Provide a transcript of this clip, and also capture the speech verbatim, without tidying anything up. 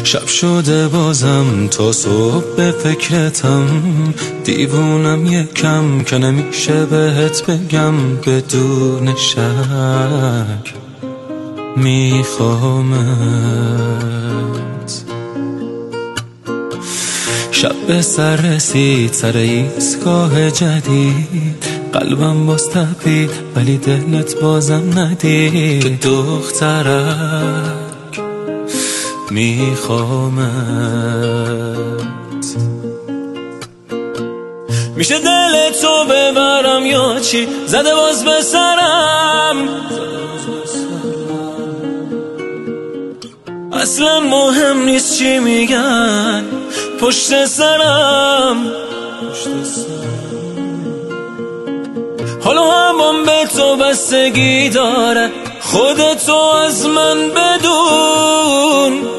شب شده بازم تا صبح به فکرتم، دیوونم یکم که نمیشه بهت بگم بدون شک میخوامت. شب به سر رسید سر ایستگاه جدید، قلبم باز تپید ولی دلت بازم ندید که دخترک میخوامت. میشه دل تو ببرم یا چی؟ زده باز به سرم، اصلا مهم نیست چی میگن پشت سرم. حالا همون به تو بستگی داره، خودتو از من بدون.